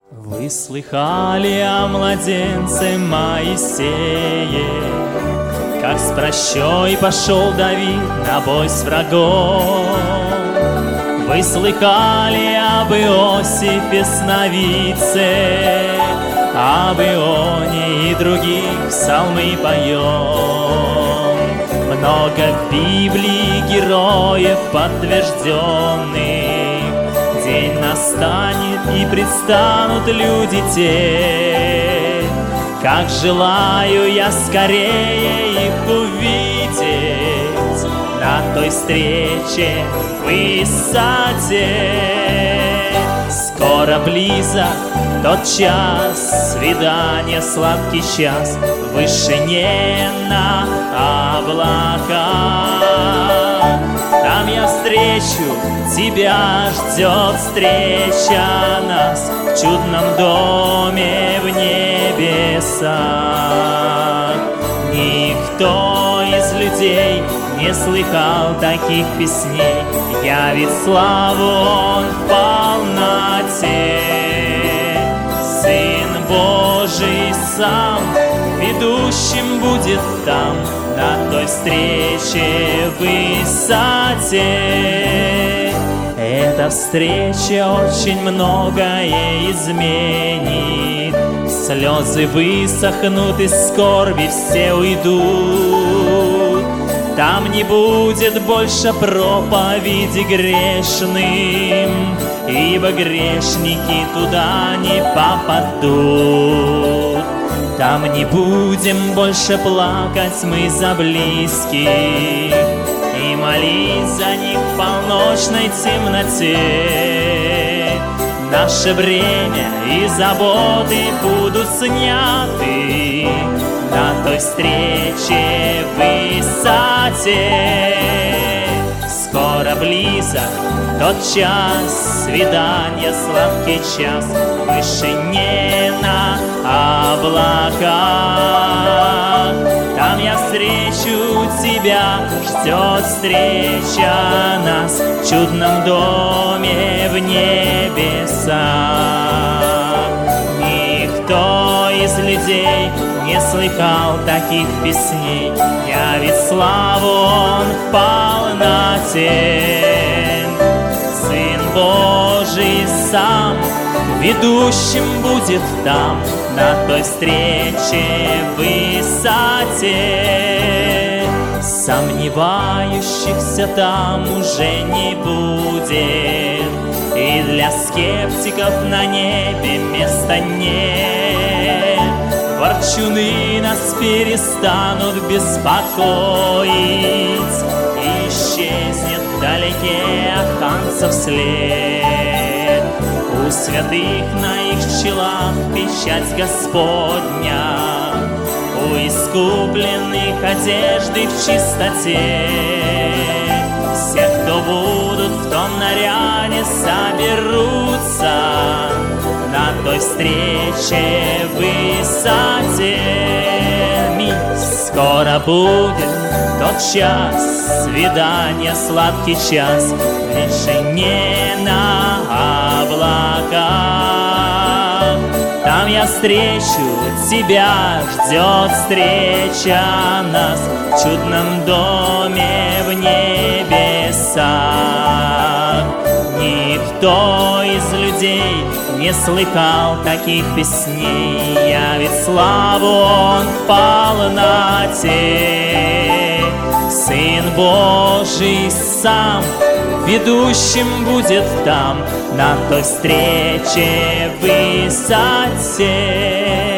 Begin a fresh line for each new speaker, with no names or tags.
Вы слыхали о младенце Моисее, как с прощой пошел Давид на бой с врагом? Вы слыхали об Иосифе сновидце, об Ионе и других псалмы поем. Много в Библии героев подтвержденных. День настанет и предстанут люди те, как желаю я скорее их увидеть на той встрече в высоте. Скоро близок тот час, свидание, сладкий час в вышине на облаках. Там я встречу тебя, ждет встреча нас в чудном доме в небесах. Никто из людей не слыхал таких песней, явит славу он в полноте. Сын Божий сам ведущим будет там, на той встрече в высоте. Эта встреча очень многое изменит. Слезы высохнут, из скорби все уйдут. Там не будет больше проповеди грешным, ибо грешники туда не попадут. Там не будем больше плакать мы за близких и молить за них в полночной темноте. Наше бремя и заботы будут сняты на той встрече в высоте. Скоро близок тот час, свидание, сладкий час в вышине на облаках. Там я встречу тебя, ждет встреча нас в чудном доме в небесах. Никто из людей не слыхал таких песней, явит славу он в полноте. Сын Божий сам ведущим будет там, на той встрече в высоте. Сомневающихся там уже не будет, и для скептиков на небе места нет. Ворчуны нас перестанут беспокоить, и исчезнет вдалеке Аханцев след. У святых на их челах печать Господня, у искупленных одежды в чистоте. Все, кто будут в том наряде, соберутся на той встрече в высоте. Скоро будет тот час, свидание, сладкий час в вышине на облаках. Там я встречу тебя, ждет встреча нас в чудном доме в небесах. Никто из людей не слыхал таких песней, явит славу он в полноте. Сын Божий сам ведущим будет там, на той встрече в высоте.